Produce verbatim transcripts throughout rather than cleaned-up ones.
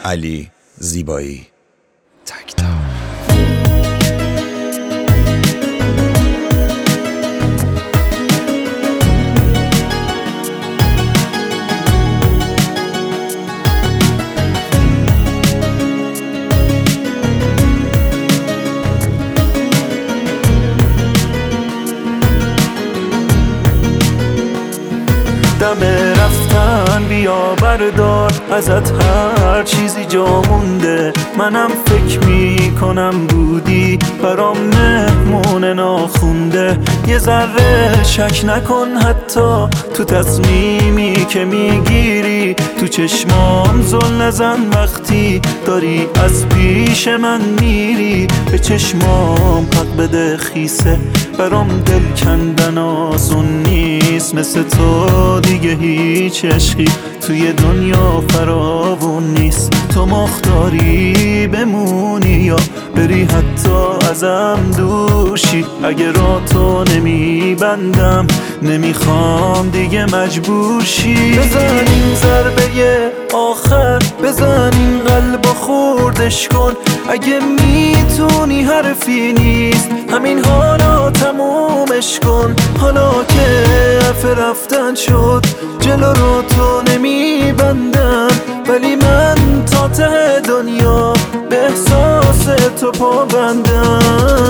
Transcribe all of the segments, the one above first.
علی زیبایی. تک دم رفتن بیا بردار ازت هر چیزی جا مونده. منم فکر می کنم بودی برام مهمون ناخونده. یه ذره شک نکن حتی تو تصمیمی که میگیری. تو چشمام زل نزن وقتی داری از پیش من میری. به چشمام حق بده خیسه برام دل کندن آسون نیست. مثل تو دیگه هیچ عشقی توی دنیا فراوون نیست. تو مختاری بمونی یا بری حتی ازم دوشی. اگه را تو نمیبندم نمیخوام دیگه مجبور شی. بزن این ضربه آخر، بزن این قلب خوردش کن. اگه میتونی حرفی نیست همین حالا تمومش کن. حالا که حرف رفتن شد جلو رو تو نمیبندم، ولی من تا ته دنیا به احساس تو پابندم.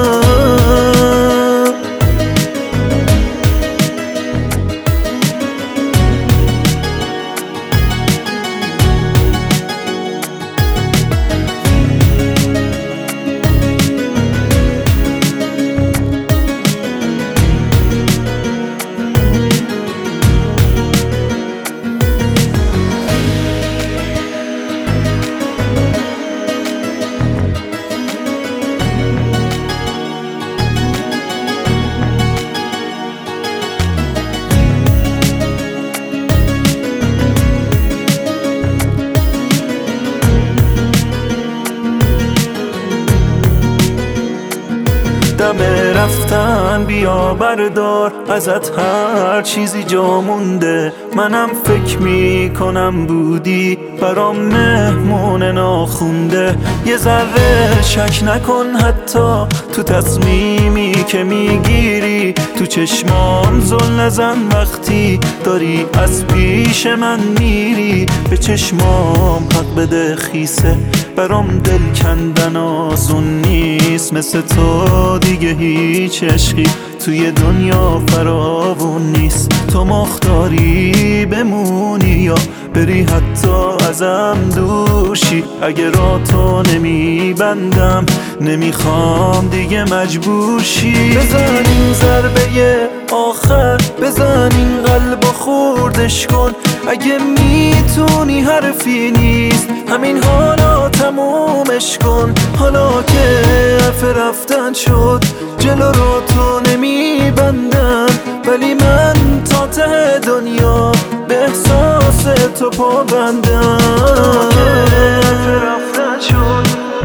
دم رفتن بیا بردار ازت هر چیزی جا مونده. منم فکر می کنم بودی برام مهمون ناخونده. یه ذره شک نکن حتی تو تصمیمی که میگیری. تو چشمام زل نزن وقتی داری از پیش من میری. به چشمام حق بده خیسه برام دل کندن آسون نیست. مثل تو دیگه هیچ عشقی توی دنیا فراوون نیست. تو مختاری بمونی یا بری حتی ازم دوشی. اگه را تو نمیبندم نمیخوام دیگه مجبور شی. بزن این ضربه آخر، بزن این قلب خوردش کن. اگه میتونی حرفی نیست همین حالا تمومش کن. حالا که حرف رفتن شد جلو رو تو نمیبندم، ولی من تا ته دنیا به احساس تو پابندم. حرف رفتن شد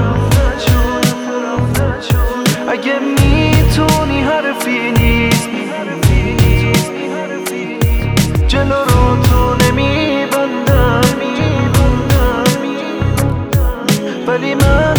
اگه میتونی حرفی نیست جلو رو تو نمیبندم، ولی من